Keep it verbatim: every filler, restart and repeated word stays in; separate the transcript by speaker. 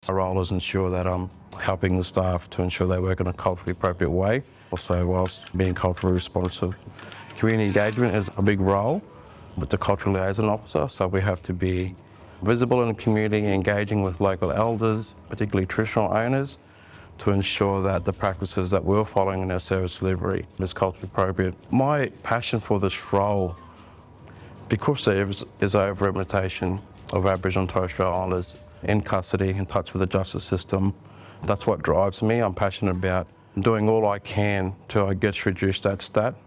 Speaker 1: My role is ensure that I'm helping the staff to ensure they work in a culturally appropriate way, also whilst being culturally responsive. Community engagement is a big role with the cultural liaison officer, so we have to be visible in the community, engaging with local elders, particularly traditional owners, to ensure that the practices that we're following in our service delivery is culturally appropriate. My passion for this role, because there is, is over-representation of Aboriginal and Torres Strait Islanders in custody, in touch with the justice system, that's what drives me. I'm passionate about doing all I can to, I guess, reduce that stat.